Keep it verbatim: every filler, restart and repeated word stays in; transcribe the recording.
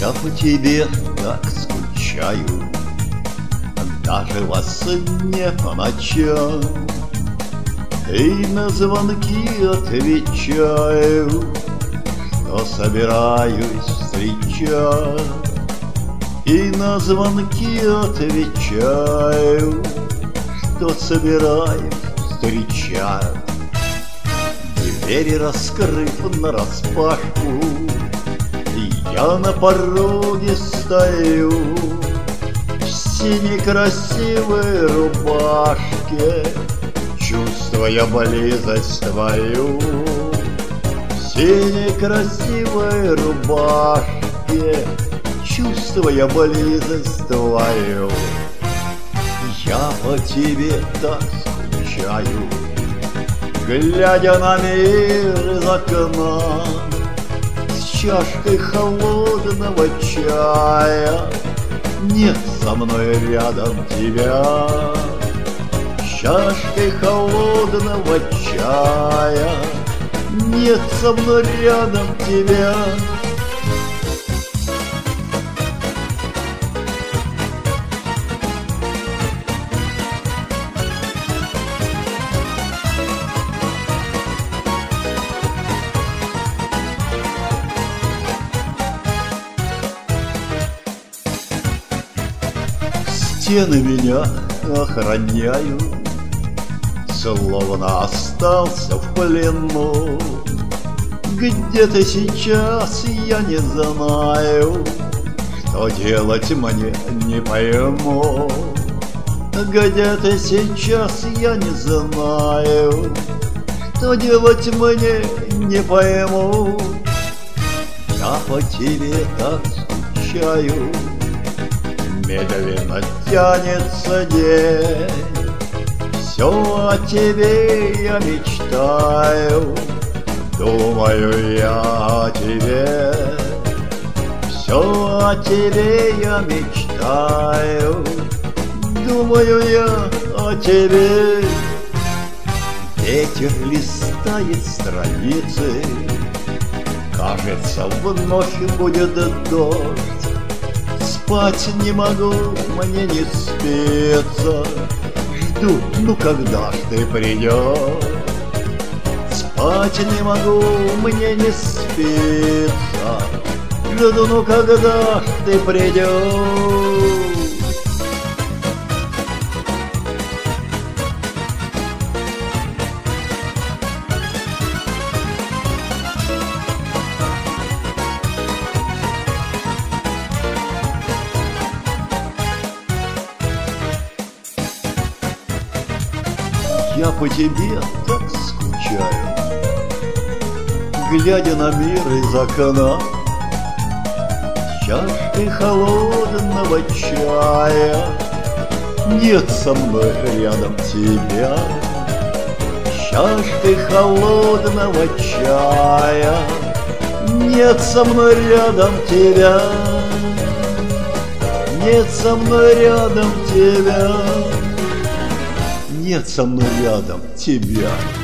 Я по тебе так скучаю, даже во сне по ночам, и на звонки отвечаю, что собираюсь встречать. И на звонки отвечаю, что собираюсь встречать. Двери раскрыв нараспашку, я на пороге стою в синей красивой рубашке, чувствуя близость твою. В синей красивой рубашке, чувствуя близость твою. Я по тебе так скучаю, глядя на мир из окна, с чашкой холодного чая. Нет со мной рядом тебя, с чашкой холодного чая. Нет со мной рядом тебя. Стены меня охраняют, словно остался в плену. Где ты сейчас, я не знаю, что делать мне не пойму. Где ты сейчас, я не знаю, что делать мне не пойму. Я по тебе так скучаю, медленно тянется день, все о тебе я мечтаю, думаю я о тебе. Все о тебе я мечтаю, думаю я о тебе. Ветер листает страницы, кажется, вновь будет дождь. Спать не могу, мне не спится, жду, ну когда ж ты придешь. Спать не могу, мне не спится, жду, ну когда ж ты придешь. Я по тебе так скучаю, глядя на мир из окна, с чашкой холодного чая. Нет со мной рядом тебя, с чашкой холодного чая. Нет со мной рядом тебя, нет со мной рядом тебя. Нет со мной рядом тебя.